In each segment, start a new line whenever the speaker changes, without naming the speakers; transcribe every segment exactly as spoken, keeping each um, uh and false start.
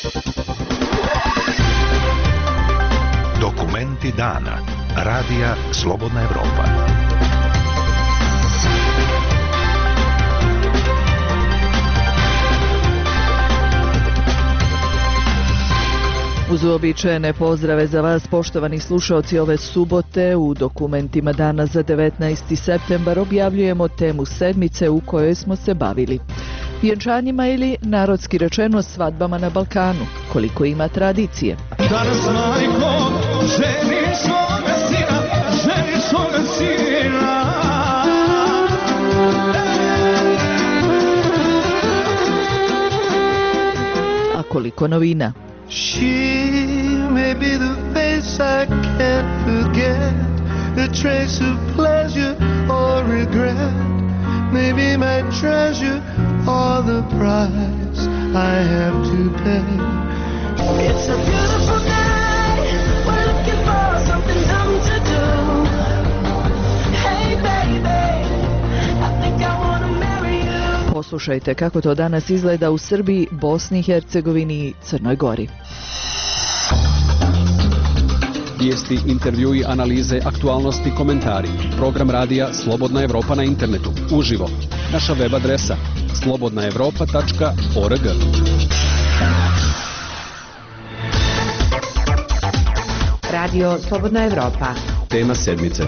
Dokumenti dana. Radija Slobodna Evropa.
Uz uobičajene pozdrave za vas, poštovani slušaoci, ove subote u dokumentima dana za devetnaesti septembar objavljujemo temu sedmice u kojoj smo se bavili vjenčanjima ili, narodski rečeno, svadbama na Balkanu. Koliko ima tradicije?
Danas majko, ženi svoga sina, ženi svoga sina.
A koliko novina?
She may be the face I can't forget, a trace of pleasure or regret, maybe my treasure or the price I have to pay. It's a beautiful day, we're looking for something dumb to do. Hey baby, I think I wanna marry you.
Poslušajte kako to danas izgleda u Srbiji, Bosni i Hercegovini i Crnoj Gori.
Vijesti, intervjui, analize, aktualnosti, komentari. Program radija Slobodna Evropa na internetu. Uživo. Naša web adresa slobodna evropa tačka org.
Radio Slobodna Evropa.
Tema sedmice.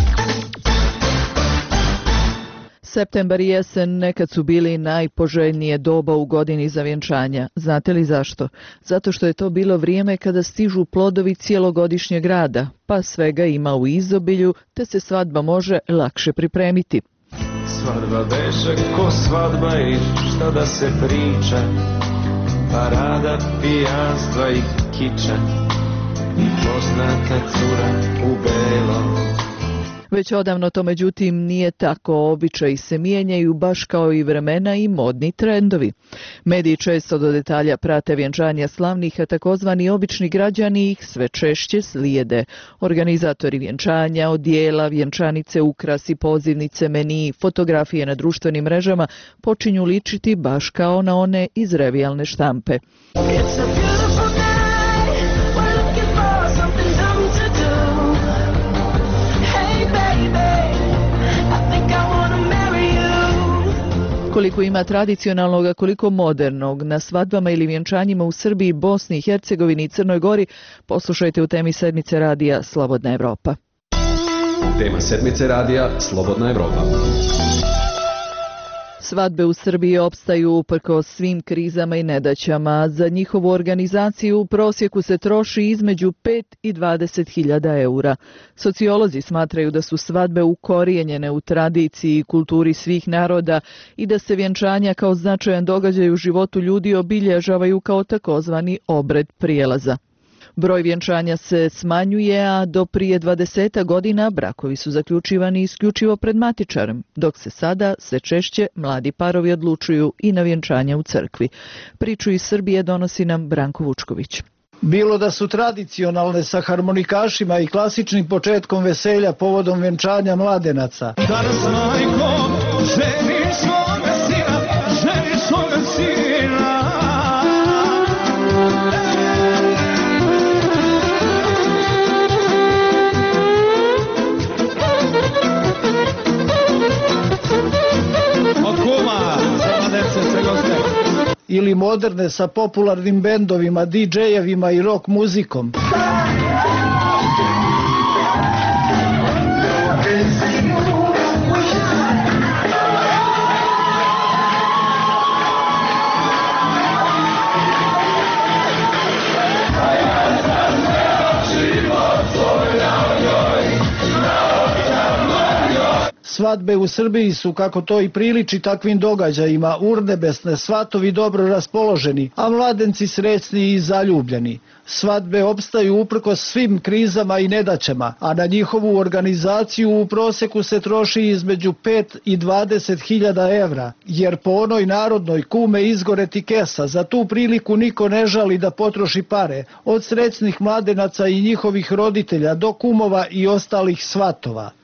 Septembar i jesen nekad su bili najpoželjnije doba u godini za vjenčanja. Znate li zašto? Zato što je to bilo vrijeme kada stižu plodovi cijelogodišnjeg rada, pa svega ima u izobilju, te se svadba može lakše pripremiti.
Svadba beše ko svadba i šta da se priča, parada pijanstva i kiča i poznata cura u belom.
Već odavno to međutim nije tako, običaji se mijenjaju baš kao i vremena i modni trendovi. Mediji često do detalja prate vjenčanja slavnih, a takozvani obični građani ih sve češće slijede. Organizatori vjenčanja, odijela, vjenčanice, ukrasi, pozivnice, meniji, fotografije na društvenim mrežama počinju ličiti baš kao na one iz revijalne štampe. Koliko ima tradicionalnog, a koliko modernog na svadbama ili vjenčanjima u Srbiji, Bosni i Hercegovini i Crnoj Gori, poslušajte u temi sedmice radija Slobodna Evropa.
Tema sedmice radija Slobodna Evropa.
Svadbe u Srbiji opstaju uprkos svim krizama i nedaćama. Za njihovu organizaciju u prosjeku se troši između pet i dvadeset hiljada eura. Sociolozi smatraju da su svadbe ukorijenjene u tradiciji i kulturi svih naroda i da se vjenčanja kao značajan događaj u životu ljudi obilježavaju kao takozvani obred prijelaza. Broj vjenčanja se smanjuje, a do prije dvadeset godina brakovi su zaključivani isključivo pred matičarem, dok se sada sve češće mladi parovi odlučuju i na vjenčanja u crkvi. Priču iz Srbije donosi nam Branko Vučković.
Bilo da su tradicionalne sa harmonikašima i klasičnim početkom veselja povodom vjenčanja mladenaca.
Danas majko, ženi svoga sina, ženi svoga sina.
Ili moderne sa popularnim bendovima, di džejevima i rock muzikom. Svadbe u Srbiji su, kako to i priliči takvim događajima, urnebesne, svatovi dobro raspoloženi, a mladenci srećni i zaljubljeni. Svadbe opstaju uprkos svim krizama i nedaćama, a na njihovu organizaciju u proseku se troši između pet i dvadeset hiljada evra, jer po onoj narodnoj kume izgoreti kesa, za tu priliku niko ne žali da potroši pare, od srećnih mladenaca i njihovih roditelja do kumova i ostalih svatova.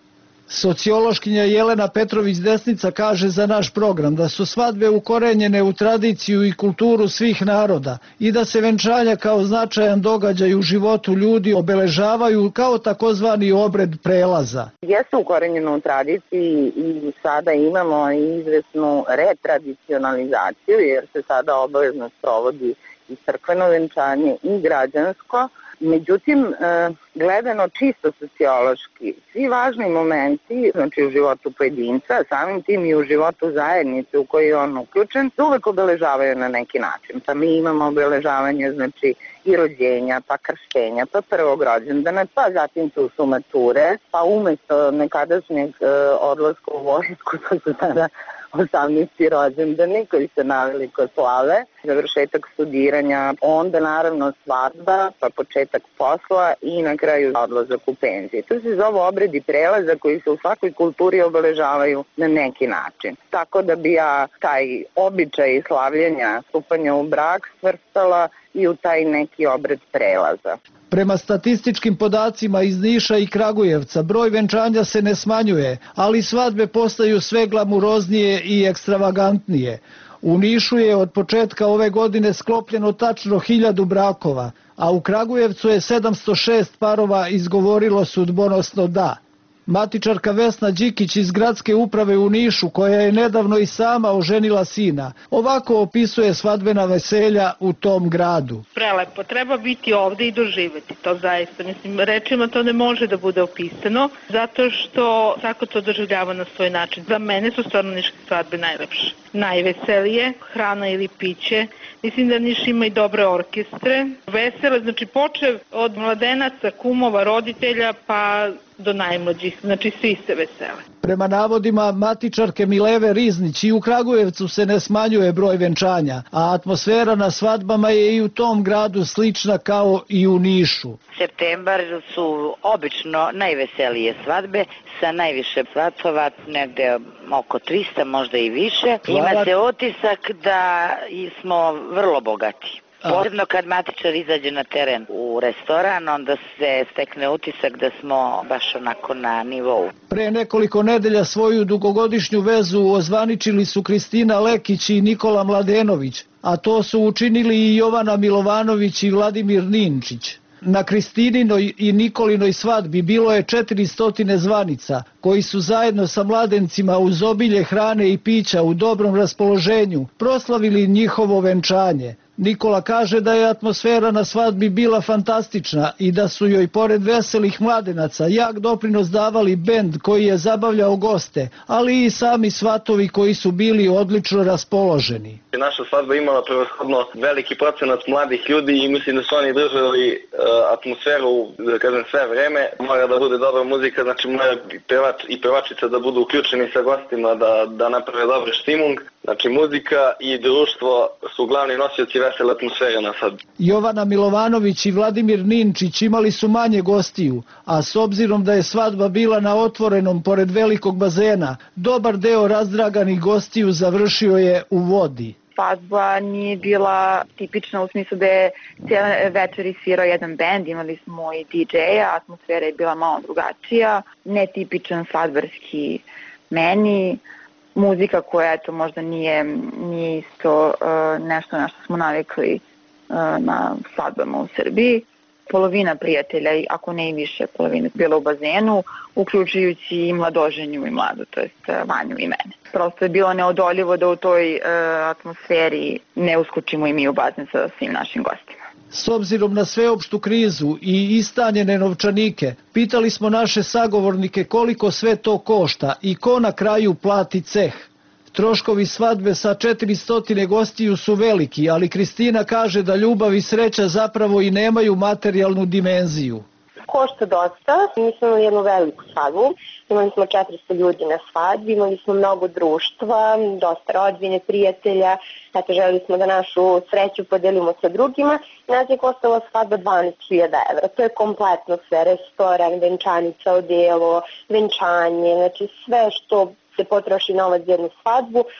Sociološkinja Jelena Petrović-Desnica kaže za naš program da su svadbe ukorenjene u tradiciju i kulturu svih naroda i da se venčanja kao značajan događaj u životu ljudi obeležavaju kao takozvani obred prelaza.
Jesu ukorenjene u tradiciji i sada imamo izvesnu retradicionalizaciju jer se sada obavezno sprovodi i crkveno venčanje i građansko. Međutim, gledano čisto sociološki, svi važni momenti, znači u životu pojedinca, samim tim i u životu zajednice u kojoj je on uključen, se uvek obeležavaju na neki način. Pa mi imamo obeležavanje, znači, i rođenja, pa krštenja, pa prvog rođendana, pa zatim tu su mature, pa umesto nekadašnjeg odlaska u vojsku, to su tada osamnaesti rođendani koji se naveli kod slave, završetak studiranja, onda naravno svadba, pa početak posla i na kraju odlazak u penziju. To se zove obredi prelaza koji se u svakoj kulturi obeležavaju na neki način. Tako da bi ja taj običaj slavljenja stupanja u brak svrstala i u taj neki obred prelaza.
Prema statističkim podacima iz Niša i Kragujevca broj venčanja se ne smanjuje, ali svadbe postaju sve glamuroznije i ekstravagantnije. U Nišu je od početka ove godine sklopljeno tačno hiljadu brakova, a u Kragujevcu je sedamsto šest parova izgovorilo sudbonosno da. Matičarka Vesna Đikić iz gradske uprave u Nišu, koja je nedavno i sama oženila sina, ovako opisuje svadbena veselja u tom gradu.
Prelepo, treba biti ovde i doživeti to zaista. Mislim, rečima to ne može da bude opisano, zato što svako to doživljava na svoj način. Za mene su stvarno niške svadbe najlepše. Najveselije, hrana ili piće. Mislim da Niš ima i dobre orkestre. Vesele, znači počev od mladenaca, kumova, roditelja, pa do najmlađih, znači svi se vesele.
Prema navodima matičarke Mileve Riznić, i u Kragujevcu se ne smanjuje broj venčanja, a atmosfera na svadbama je i u tom gradu slična kao i u Nišu.
Septembar su obično najveselije svadbe sa najviše svatova, negde oko trista, možda i više. Ima se utisak da smo vrlo bogati. Posebno kad matičar izađe na teren u restoran, onda se stekne utisak da smo baš onako na nivou.
Pre nekoliko nedelja svoju dugogodišnju vezu ozvaničili su Kristina Lekić i Nikola Mladenović, a to su učinili i Jovana Milovanović i Vladimir Ninčić. Na Kristininoj i Nikolinoj svadbi bilo je četiristo zvanica, koji su zajedno sa mladencima uz obilje hrane i pića u dobrom raspoloženju proslavili njihovo venčanje. Nikola kaže da je atmosfera na svadbi bila fantastična i da su joj pored veselih mladenaca jak doprinos davali bend koji je zabavljao goste, ali i sami svatovi koji su bili odlično raspoloženi.
Naša svadba imala prevashodno veliki procenat mladih ljudi i mislim da su oni držali uh, atmosferu, da kažem, sve vreme. Mora da bude dobra muzika, znači mora pevač i pevačica da budu uključeni sa gostima, da, da naprave dobar štimung. Znači muzika i društvo su glavni nosioci vesele atmosfere na svadbi.
Jovana Milovanović i Vladimir Ninčić imali su manje gostiju, a s obzirom da je svadba bila na otvorenom pored velikog bazena, dobar deo razdraganih gostiju završio je u vodi.
Svadba nije bila tipična u smislu da je cijele večeri svirao jedan bend, imali smo i di džeja, atmosfera je bila malo drugačija, netipičan svadbarski meni, muzika koja eto možda nije, nije isto uh, nešto na što smo navikli uh, na svadbama u Srbiji. Polovina prijatelja, ako ne i više polovina, bila u bazenu, uključujući i mladoženju i mladu, to jest Vanju i mene. Prosto je bilo neodoljivo da u toj uh, atmosferi ne uskočimo i mi u bazen sa svim našim gostima.
S obzirom na sveopštu krizu i istanjene novčanike, pitali smo naše sagovornike koliko sve to košta i ko na kraju plati ceh. Troškovi svadbe sa četiristo gostiju su veliki, ali Kristina kaže da ljubav i sreća zapravo i nemaju materijalnu dimenziju.
Košta dosta, mi smo imali jednu veliku svadbu, imali smo četiristo ljudi na svadbi, imali smo mnogo društva, dosta rodbine, prijatelja, eto želeli smo da našu sreću podelimo sa drugima, nas je koštala svadba dvanaest hiljada evra, to je kompletno sve, restoran, venčanica, odelo, venčanje, znači sve što se potroši novac za jednu svadbu.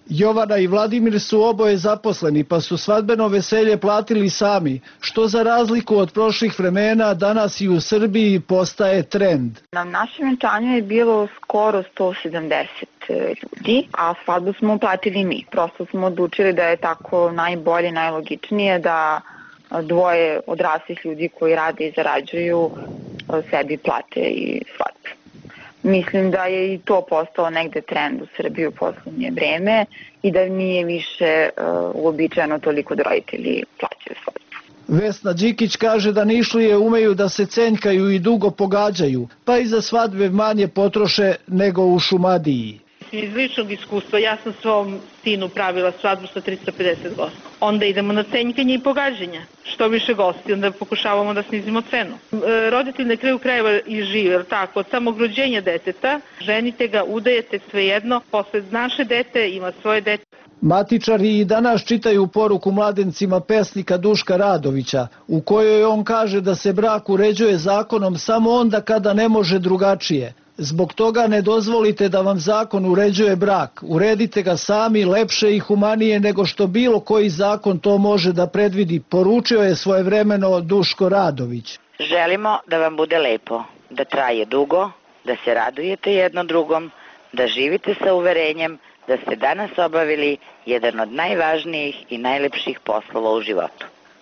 Jovana i Vladimir su oboje zaposleni, pa su svadbeno veselje platili sami, što za razliku od prošlih vremena danas i u Srbiji postaje trend.
Na našem venčanju je bilo skoro sto sedamdeset ljudi, a svadbu smo platili mi. Prosto smo odlučili da je tako najbolje, najlogičnije da dvoje odraslih ljudi koji rade i zarađuju sebi plate i svadbu. Mislim da je i to postalo negde trend u Srbiji u poslednje vreme i da nije više uh, uobičajeno toliko da roditelji plaćaju svadbu.
Vesna Đikić kaže da Nišlije umeju da se cenjkaju i dugo pogađaju, pa i za svadbe manje potroše nego u Šumadiji.
Iz ličnog iskustva, ja sam svom sinu pravila svadbu sa tristo pedeset gosti. Onda idemo na cenjkanje i pogađanja. Što više gosti, onda pokušavamo da snizimo cenu. E, roditelj na kraju krajeva i žive, jer tako, od samog rođenja deteta, ženite ga, udajete svejedno, posle naše dete ima svoje dete.
Matičari i danas čitaju poruku mladencima pesnika Duška Radovića, u kojoj on kaže da se brak uređuje zakonom samo onda kada ne može drugačije. Zbog toga ne dozvolite da vam zakon uređuje brak. Uredite ga sami, lepše i humanije nego što bilo koji zakon to može da predvidi, poručio je svojevremeno Duško Radović.
Želimo da vam bude lepo, da traje dugo, da se radujete jedno drugom, da živite sa uverenjem da ste danas obavili jedan od najvažnijih i najlepših poslova u životu.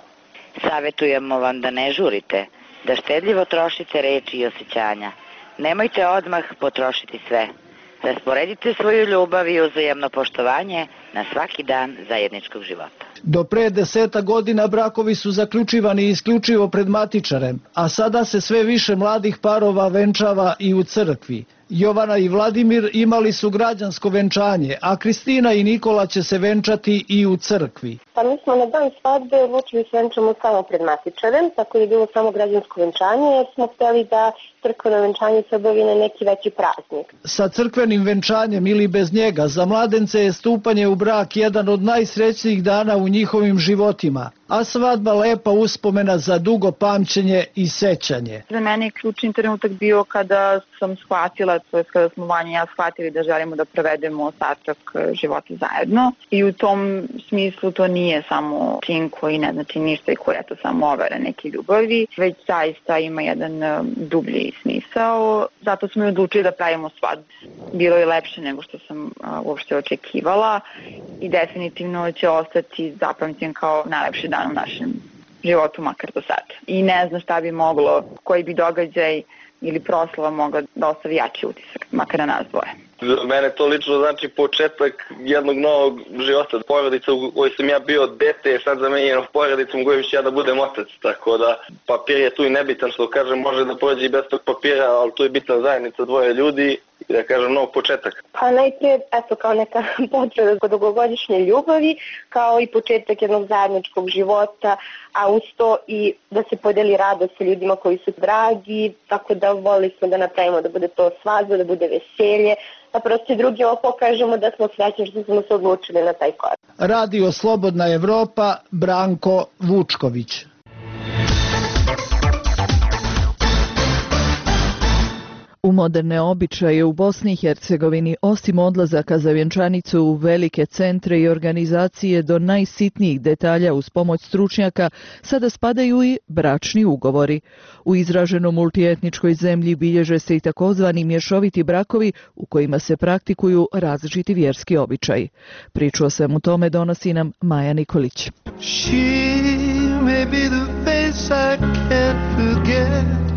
Savetujemo vam da ne žurite, da štedljivo trošite reči i osjećanja. Nemojte odmah potrošiti sve. Rasporedite svoju ljubav i uzajamno poštovanje na svaki dan zajedničkog života.
Do pre deseta godina brakovi su zaključivani isključivo pred matičarem, a sada se sve više mladih parova venčava i u crkvi. Jovana i Vladimir imali su građansko venčanje, a Kristina i Nikola će se venčati i u crkvi.
Pa mi smo na dan svadbe odlučili se venčamo samo pred matičarem, tako je bilo samo građansko venčanje, jer smo hteli da crkveno venčanje se obavi na neki veći praznik.
Sa crkvenim venčanjem ili bez njega, za mladence je stupanje u brak jedan od najsrećnijih dana u njihovim životima, a svadba lepa uspomena za dugo pamćenje i sećanje.
Za mene je ključni trenutak bio kada sam shvatila, to je kada smo Vanja i ja shvatili da želimo da provedemo ostatak života zajedno, i u tom smislu to nije samo čin koji ne znači ništa i koji je to samo overa neke ljubavi, već zaista ima jedan dublji smisao. Zato smo i odlučili da pravimo svadbu. Bilo je lepše nego što sam uopšte očekivala i definitivno će ostati zapamćen kao najlepši dan u našem životu, makar do sada. I ne znam šta bi moglo, koji bi događaj ili proslava mogla da ostavi jači utisak, makar na nas dvoje.
Za mene to lično znači početak jednog novog života. Porodica u kojoj sam ja bio dete je sad zamenjena porodicom u kojoj ću ja da budem otac. Tako da papir je tu i nebitan, što kažem, može da prođe i bez tog papira, ali tu je bitna zajednica dvoje ljudi i da kažem nov početak.
Pa najprije, eto, kao neka potreba kod dugogodišnje ljubavi, kao i početak jednog zajedničkog života, a uz to i da se podeli radost sa ljudima koji su dragi, tako da volili smo da napravimo da bude to svadba, da bude veselje, a prosto i drugima pokažemo da smo srećni što smo se odlučili na taj korak.
Radio Slobodna Evropa, Branko Vučković.
U moderne običaje u Bosni i Hercegovini, osim odlazaka za vjenčanicu u velike centre i organizacije do najsitnijih detalja uz pomoć stručnjaka, sada spadaju i bračni ugovori. U izraženo multietničkoj zemlji bilježe se i takozvani mješoviti brakovi u kojima se praktikuju različiti vjerski običaji. Priču o svemu tome donosi nam Maja Nikolić.
She may be the face I can't forget.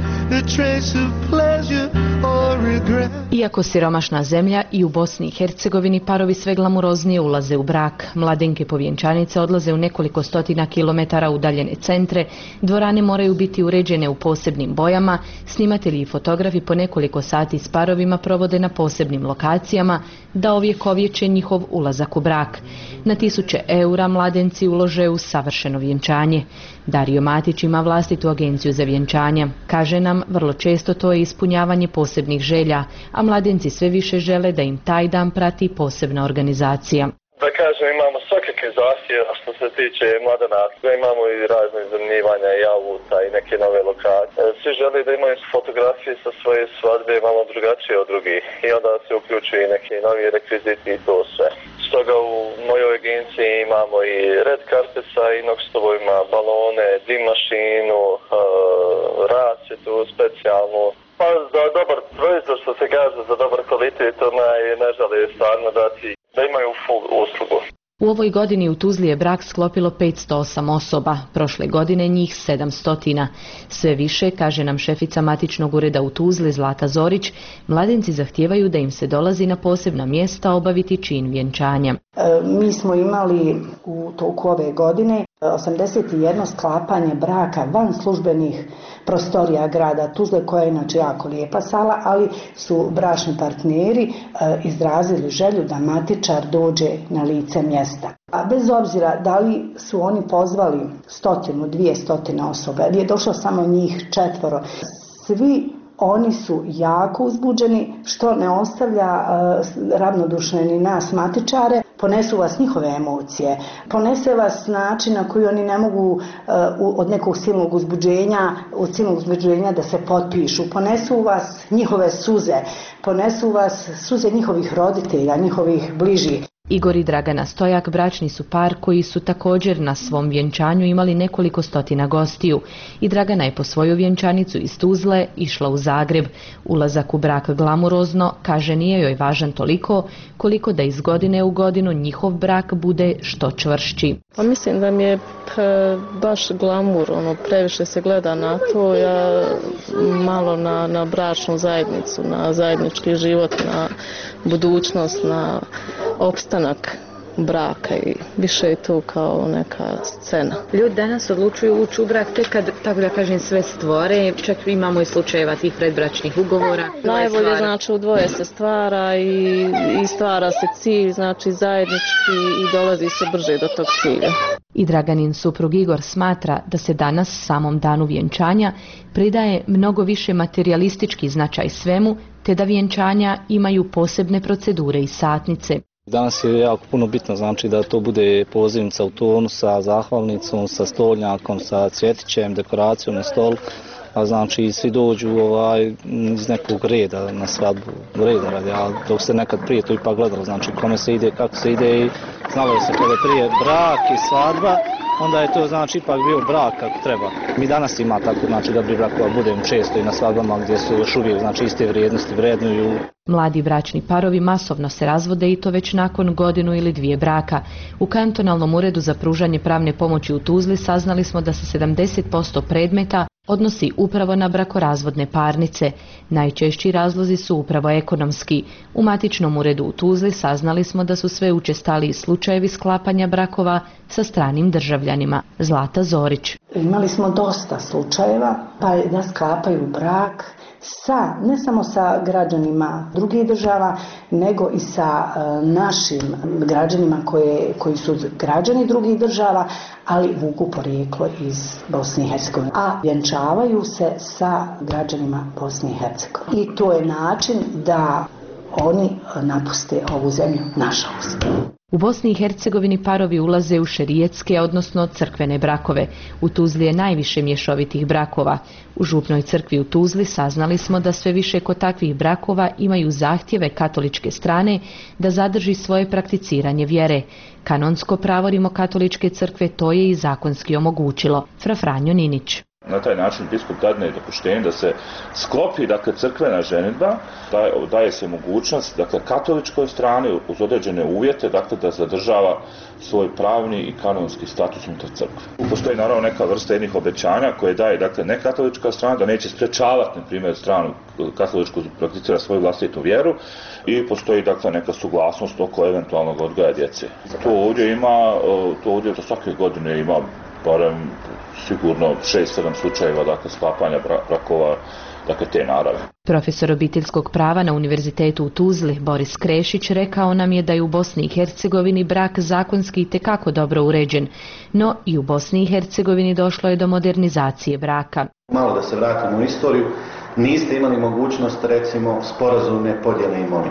Iako siromašna zemlja, i u Bosni i Hercegovini parovi sve glamuroznije ulaze u brak. Mladenke povjenčanice odlaze u nekoliko stotina kilometara udaljene centre, dvorane moraju biti uređene u posebnim bojama, snimatelji i fotografi po nekoliko sati s parovima provode na posebnim lokacijama da ovjekovječe njihov ulazak u brak. Na tisuće eura mladenci ulože u savršeno vjenčanje. Dario Matić ima vlastitu agenciju za vjenčanja. Kaže nam, vrlo često to je ispunjavanje posebnih želja, a mladenci sve više žele da im taj dan prati posebna organizacija.
Da kažem, imamo svakakve zahtjeve što se tiče mladenaca, imamo i razne zanimanja i avuta i neke nove lokacije. Svi žele da imaju fotografije sa svoje svadbe malo drugačije od drugih i onda se uključuju i neke novi rekviziti i to sve. Stoga u mojoj agenciji imamo i red carpet sa inox-stovovima, balone, dim mašinu, uh, rasvjetu specijalnu. Pa za dobar proizvod, što se kaže, za dobar kvalitet, onaj ne žele stvarno dati da imaju full uslugu.
U ovoj godini u Tuzli je brak sklopilo petsto osam osoba, prošle godine njih sedamsto. Sve više, kaže nam šefica matičnog ureda u Tuzli Zlata Zorić, mladenci zahtijevaju da im se dolazi na posebna mjesta obaviti čin vjenčanja.
E, mi smo imali u toku ove godine osamdeset jedno sklapanje braka van službenih prostorija grada Tuzle, koja je inače jako lijepa sala, ali su bračni partneri e, izrazili želju da matičar dođe na lice mjesta. A bez obzira da li su oni pozvali stotinu, dvije stotine osoba, ili je došlo samo njih četvoro, svi oni su jako uzbuđeni, što ne ostavlja uh, ravnodušne ni nas matičare. Ponesu vas njihove emocije, ponese vas način na koji oni ne mogu uh, od nekog silnog uzbuđenja, od silnog uzbuđenja da se potpišu. Ponesu vas njihove suze, ponesu vas suze njihovih roditelja, njihovih bližih.
Igor i Dragana Stojak bračni su par koji su također na svom vjenčanju imali nekoliko stotina gostiju i Dragana je po svoju vjenčanicu iz Tuzle išla u Zagreb. Ulazak u brak glamurozno, kaže, nije joj važan toliko koliko da iz godine u godinu njihov brak bude što čvršći.
Pa mislim da mi je baš glamur, ono, previše se gleda na to, ja malo na, na bračnu zajednicu, na zajednički život, na budućnost, na opstanak braka i više je to kao neka scena.
Ljudi danas odlučuju ući u brak tek kad, tako da kažem, sve stvore, čak imamo i slučajeva tih predbračnih ugovora.
Najbolje znači u dvoje se stvara i, i stvara se cilj, znači zajednički, i dolazi se brže do tog cilja.
I Draganin suprug Igor smatra da se danas samom danu vjenčanja pridaje mnogo više materijalistički značaj svemu, te da vjenčanja imaju posebne procedure i satnice.
Danas je jako puno bitno, znači da to bude pozivnica u tonu sa zahvalnicom, sa stolnjakom, sa cvjetićem, dekoracijom na stolu, a znači svi dođu ovaj, iz nekog reda na svadbu, reda radi, a dok se nekad prije to ipak gledalo, znači kome se ide, kako se ide i znalo se kada je prije brak i svadba, onda je to znači ipak bio brak kako treba. Mi danas ima tako, znači da bi brakova budemo često i na svadbama gdje su još uvijek znači iste vrijednosti vrednuju.
Mladi bračni parovi masovno se razvode i to već nakon godinu ili dvije braka. U kantonalnom uredu za pružanje pravne pomoći u Tuzli saznali smo da se sedamdeset posto predmeta odnosi upravo na brakorazvodne parnice. Najčešći razlozi su upravo ekonomski. U matičnom uredu u Tuzli saznali smo da su sve učestaliji slučajevi sklapanja brakova sa stranim državljanima. Zlata Zorić.
Imali smo dosta slučajeva pa da sklapaju brak sa, ne samo sa građanima drugih država, nego i sa e, našim građanima koje, koji su građani drugih država, ali vuku porijeklo iz Bosne i Hercegovine. A vjenčavaju se sa građanima Bosne i Hercegovine. I to je način da oni napuste ovu zemlju, nažalost.
U Bosni i Hercegovini parovi ulaze u šerijetske, odnosno crkvene brakove. U Tuzli je najviše mješovitih brakova. U župnoj crkvi u Tuzli saznali smo da sve više kod takvih brakova imaju zahtjeve katoličke strane da zadrži svoje prakticiranje vjere. Kanonsko pravo Rimokatoličke crkve to je i zakonski omogućilo. Fra Franjo Ninić.
Na taj način biskup dadne dopuštenje da se sklopi, dakle, crkvena ženidba, daje, daje se mogućnost, dakle, katoličkoj strani uz određene uvjete, dakle, da zadržava svoj pravni i kanonski status unutar crkve. Postoji naravno neka vrsta jednih obećanja koje daje, dakle, ne katolička strana, da neće sprečavati, na primjer, stranu katoličku prakticira svoju vlastitu vjeru, i postoji, dakle, neka suglasnost oko eventualnog odgoja djece. To ovdje ima, to ovdje za svake godine ima barem sigurno šest sedam slučajeva, dakle, sklapanja brakova, dakle, te narave.
Profesor obiteljskog prava na Univerzitetu u Tuzli, Boris Krešić, rekao nam je da je u Bosni i Hercegovini brak zakonski itekako dobro uređen, no i u Bosni i Hercegovini došlo je do modernizacije braka.
Malo da se vratimo u istoriju, niste imali mogućnost, recimo, sporazumne podjele imovine.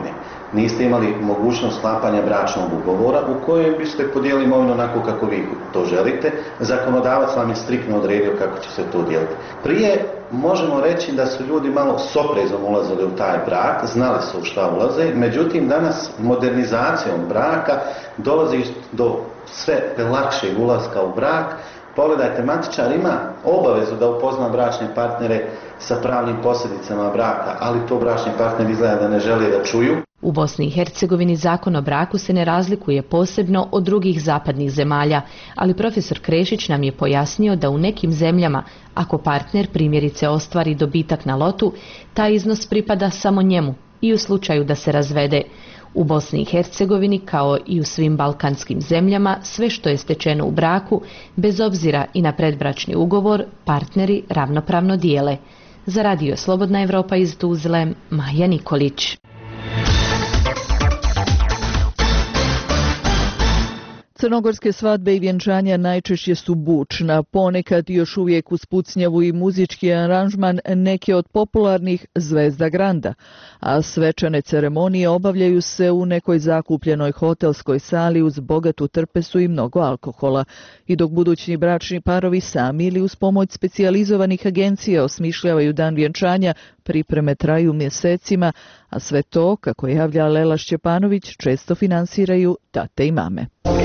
niste imali mogućnost sklapanja bračnog ugovora u kojem biste podijelili imovinu onako kako vi to želite. Zakonodavac vam je striktno odredio kako će se to dijeliti. Prije možemo reći da su ljudi malo s oprezom ulazili u taj brak, znali su u šta ulaze, međutim danas modernizacijom braka dolazi do sve lakšeg ulaska u brak. Pogledajte, matičar ima obavezu da upozna bračne partnere sa pravnim posljedicama braka, ali to bračni partner izgleda da ne žele da čuju.
U Bosni i Hercegovini zakon o braku se ne razlikuje posebno od drugih zapadnih zemalja, ali profesor Krešić nam je pojasnio da u nekim zemljama, ako partner primjerice ostvari dobitak na lotu, taj iznos pripada samo njemu i u slučaju da se razvede. U Bosni i Hercegovini, kao i u svim balkanskim zemljama, sve što je stečeno u braku, bez obzira i na predbračni ugovor, partneri ravnopravno dijele. Za Radio Slobodna Evropa iz Tuzle, Maja Nikolić.
Crnogorske svadbe i vjenčanja najčešće su bučna, ponekad još uvijek uz pucnjavu i muzički aranžman neke od popularnih zvezda granda, a svečane ceremonije obavljaju se u nekoj zakupljenoj hotelskoj sali uz bogatu trpesu i mnogo alkohola. I dok budući bračni parovi sami ili uz pomoć specijalizovanih agencija osmišljavaju dan vjenčanja, pripreme traju mjesecima, a sve to, kako javlja Lela Šćepanović, često finansiraju tate i mame.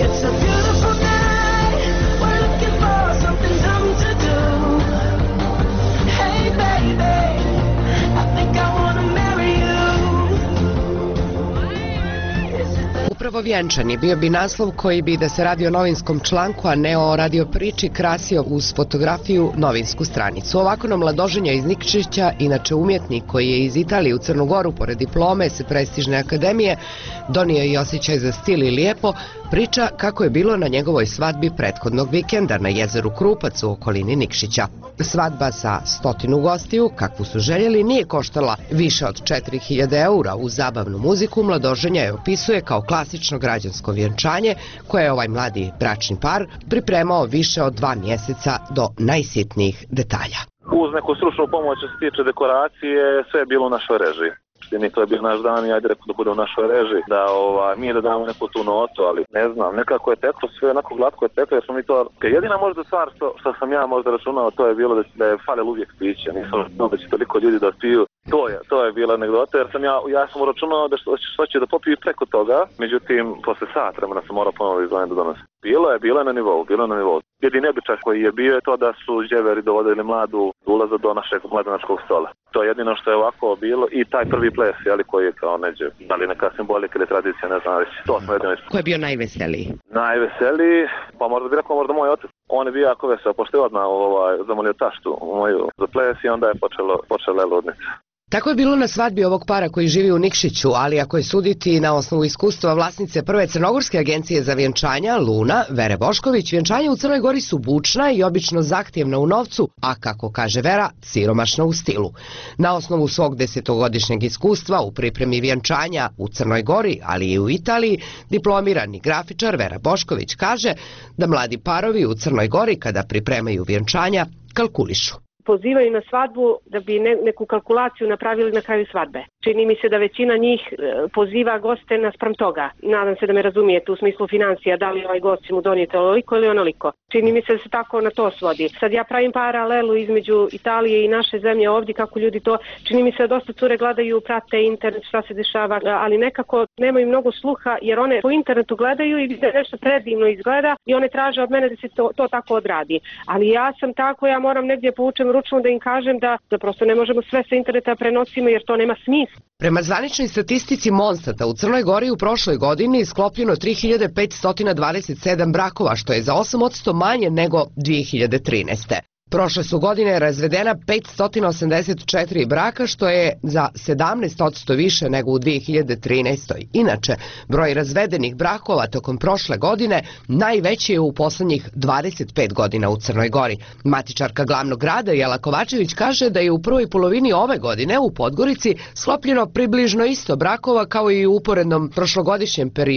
Upravo vjenčani bio bi naslov koji bi, da se radi o novinskom članku, a ne o radio priči, krasio uz fotografiju novinsku stranicu. Ovako nam Mladoženja iz Nikšića, inače umjetnik koji je iz Italije u Crnu Goru pored diplome se prestižne akademije, donio i osjećaj za stil i lijepo, priča kako je bilo na njegovoj svadbi prethodnog vikenda na jezeru Krupac u okolini Nikšića. Svadba sa stotinu gostiju, kakvu su željeli, nije koštala više od četiri hiljade eura. U zabavnu muziku Mladoženja je opisuje kao klasično građansko vjenčanje koje je ovaj mladi bračni par pripremao više od dva mjeseca do najsitnijih detalja.
Uz neku stručnu pomoć što se tiče dekoracije, sve je bilo u našoj režiji. Mi to je bio naš dan i ajde rekao da bude u našoj režiji, da ova, mi da damo neku tu notu, ali ne znam, nekako je teklo sve, onako glatko je teklo, jer smo mi to, jedina možda stvar što, što sam ja možda računao, to je bilo da, da je falilo uvijek piće, nisam računao da će toliko ljudi da piju, to je, to je bila anegdota, jer sam ja, ja sam računao da što, što će da popiju preko toga, međutim, posle sat vremena sam morao ponovo izdvojiti do danas. Bilo je, bilo je na nivou, bilo je na nivou. Jedini običaj koji je bio je to da su dževeri dovodili mladu ulaza do našeg mladenačkog stola. To je jedino što je ovako bilo i taj prvi ples, jeli, koji je kao neđe, da li neka simbolika ili tradicija, ne znam reći. To smo jedino ispred.
Ko je bio najveseliji?
Najveseliji, pa možda bi rekao možda moj otac. On je bio jako vesel, pošto je odmah ovaj, zamolio taštu moju za ples i onda je počelo, počela ludnica.
Tako je bilo na svadbi ovog para koji živi u Nikšiću, ali ako je suditi na osnovu iskustva vlasnice prve crnogorske agencije za vjenčanja, Luna, Vere Bošković, vjenčanja u Crnoj Gori su bučna i obično zahtjevna u novcu, a kako kaže Vera, siromašna u stilu. Na osnovu svog desetogodišnjeg iskustva u pripremi vjenčanja u Crnoj Gori, ali i u Italiji, diplomirani grafičar Vera Bošković kaže da mladi parovi u Crnoj Gori kada pripremaju vjenčanja kalkulišu.
Pozivaju na svadbu da bi ne, neku kalkulaciju napravili na kraju svadbe. Čini mi se da većina njih e, poziva goste naspram toga. Nadam se da me razumijete u smislu financija, da li ovaj gost će mu donijeti onoliko ili onoliko. Čini mi se da se tako na to svodi. Sad ja pravim paralelu između Italije i naše zemlje ovdje, kako ljudi to, čini mi se da dosta cure gledaju, prate internet, šta se dešava, ali nekako nemaju mnogo sluha jer one po internetu gledaju i vide nešto predivno izgleda i one traže od mene da se to, to tako odradi. Ali ja sam tako, ja moram negdje povučem ručno da im kažem da, da prosto ne možemo sve sa interneta prenosimo jer to nema smisla.
Prema zvaničnoj statistici Monstata u Crnoj Gori u prošloj godini sklopljeno tri hiljade petsto dvadeset sedam brakova, što je za osam posto manje nego dvije hiljade trinaeste. Prošle su godine razvedena petsto osamdeset četiri braka, što je za sedamnaest posto više nego u dvije hiljade trinaestoj. Inače, broj razvedenih brakova tokom prošle godine najveći je u poslednjih dvadeset pet godina u Crnoj Gori. Matičarka glavnog grada Jela Kovačević kaže da je u prvoj polovini ove godine u Podgorici sklopljeno približno isto brakova kao i u uporednom prošlogodišnjem periodu.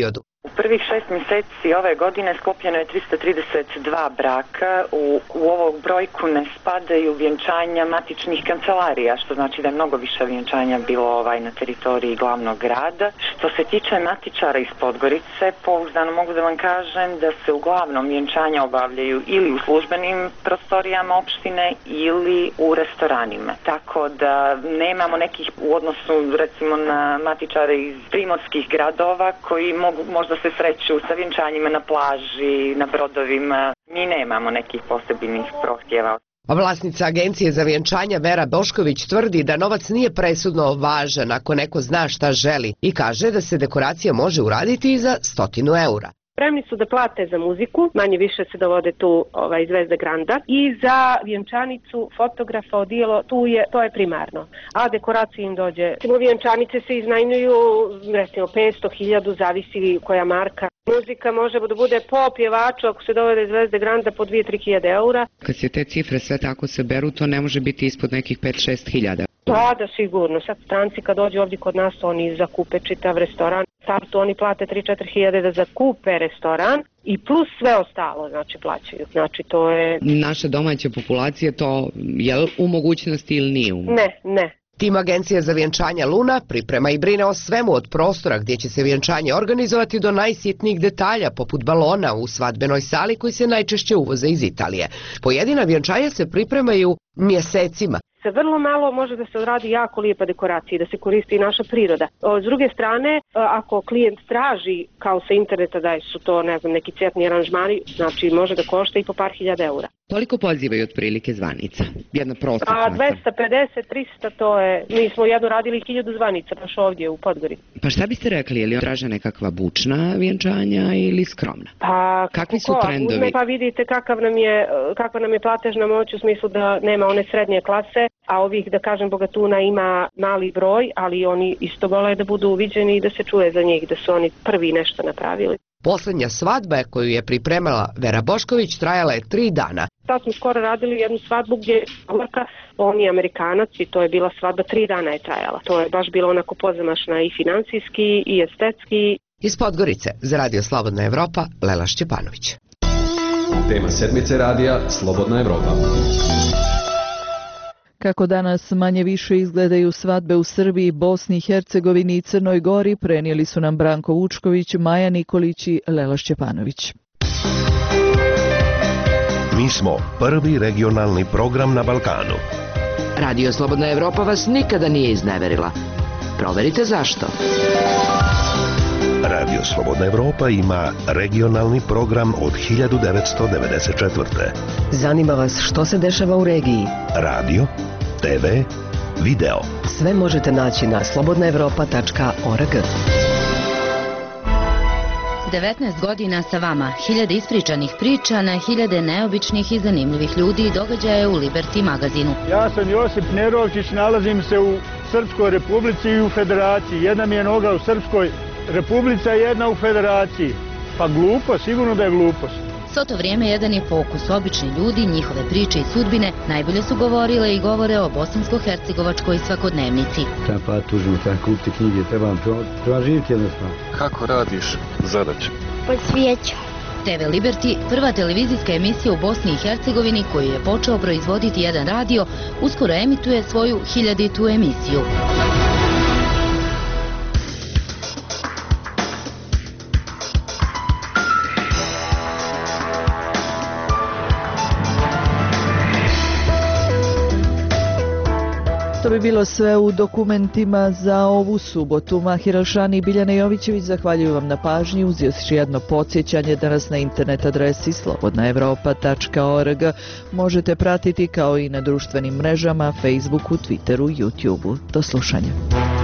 U prvih šest mjeseci ove godine sklopljeno je trista trideset dva braka. U, u ovog brojku ne spadaju vjenčanja matičnih kancelarija, što znači da je mnogo više vjenčanja bilo ovaj na teritoriji glavnog grada. Što se tiče matičara iz Podgorice, pouzdano mogu da vam kažem da se uglavnom vjenčanja obavljaju ili u službenim prostorijama opštine ili u restoranima. Tako da nemamo nekih u odnosu recimo na matičare iz primorskih gradova koji mogu možda se sreću sa vjenčanjima na plaži, na brodovima. Mi nemamo nekih posebnih prohtjeva.
Vlasnica agencije za vjenčanja Vera Bošković tvrdi da novac nije presudno važan ako neko zna šta želi i kaže da se dekoracija može uraditi i za stotinu eura.
Spremni su da plate za muziku, manje više se dovode tu ovaj, zvezde granda i za vjenčanicu, fotografa, odijelo, tu je, to je primarno. A dekoracija im dođe. Recimo vjenčanice se iznajmljuju recimo petsto hiljada, zavisi koja marka. Muzika može da bude po pjevaču ako se dovede zvezde granda po dvije do tri hiljade eura.
Kad se te cifre sve tako se beru, to ne može biti ispod nekih pet do šest hiljada.
Da, da, sigurno. Sad stranci kad dođu ovdje kod nas, oni zakupe čitav restoran. Startu oni plate tri do četiri hiljade da zakupe restoran i plus sve ostalo, znači plaćaju. Znači to je...
Naša domaća populacija to je li u mogućnosti ili nije u mogućnosti?
Ne, ne.
Tim agencija za vjenčanja Luna priprema i brine o svemu od prostora gdje će se vjenčanje organizovati do najsitnijih detalja poput balona u svadbenoj sali koji se najčešće uvoze iz Italije. Pojedina vjenčanja se pripremaju mjesecima.
Se vrlo malo može da se odradi jako lijepa dekoracija, da se koristi i naša priroda. S druge strane, ako klijent traži kao sa interneta da su to ne znam, neki cvjetni aranžmani, znači može da košta i po par hiljada eura.
Koliko pozivaju otprilike zvanica? Jedna prosječna.
A dvesta pedeset, trista to je, mi smo jedno radili hiljadu zvanica baš ovdje u Podgori.
Pa šta biste rekli, je li traže nekakva bučna vjenčanja ili skromna?
Pa,
kakvi su trendovi?
Uzme, pa vidite kakav nam je, kakva nam je platežna moć u smislu da nema one srednje klase, a ovih, da kažem, bogatuna ima mali broj, ali oni isto vole da budu uviđeni i da se čuje za njih, da su oni prvi nešto napravili.
Posljednja svadba koju je pripremala Vera Bošković trajala je tri dana.
Sad smo skoro radili jednu svadbu gdje je on je Amerikanac i to je bila svadba, tri dana je trajala. To je baš bilo onako pozamašna i financijski i estetski.
Iz Podgorice za Radio Slobodna Evropa, Lela Šćepanović.
Tema sedmice radija Slobodna Evropa.
Kako danas manje više izgledaju svadbe u Srbiji, Bosni i Hercegovini i Crnoj Gori, prenijeli su nam Branko Vučković, Maja Nikolić i Lela Šćepanović.
Mi smo prvi regionalni program na Balkanu.
Radio Slobodna Evropa vas nikada nije izneverila. Proverite zašto.
Radio Slobodna Evropa ima regionalni program od hiljadu devetsto devedeset četvrte.
Zanima vas što se dešava u regiji?
Radio, te ve, video.
Sve možete naći na slobodna evropa tačka org.
devetnaest godina sa vama, hiljade ispričanih priča na hiljade neobičnih i zanimljivih ljudi i događaja u Liberty magazinu.
Ja sam Josip Nerovčić, nalazim se u Srpskoj republici i u federaciji. Jedna mi je noga u Srpskoj republici, a jedna u federaciji. Pa glupo, sigurno da je glupost.
Svo to vrijeme jedan je fokus, obični ljudi, njihove priče i sudbine najbolje su govorile i govore o bosansko-hercegovačkoj svakodnevnici.
Treba pa tužno, treba kupiti knjige, treba, treba živjeti jednostavno.
Kako radiš zadaće?
Pod svijećom. te ve Liberty, prva televizijska emisija u Bosni i Hercegovini koju je počeo proizvoditi jedan radio, uskoro emituje svoju hiljaditu emisiju.
To bi bilo sve u dokumentima za ovu subotu. Mahir Alšani i Biljana Jovićević zahvaljuju vam na pažnji uz još jedno podsjećanje da nas na internet adresi slobodna evropa tačka org možete pratiti kao i na društvenim mrežama, Facebooku, Twitteru, YouTubeu. Do slušanja.